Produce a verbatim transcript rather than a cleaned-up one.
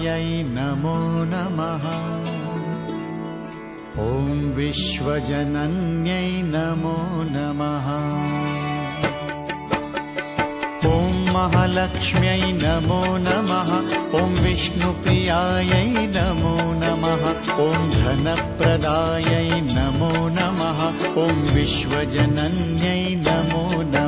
विश्वप्रियायै नमो नमः। ॐ विश्वजनन्यै नमो नमः। ॐ महालक्ष्म्यै नमो नमः। ॐ विष्णुप्रियायै नमो नमः। ॐ धनप्रदायै नमो नमः। ॐ विश्वजनन्यै नमो नमः।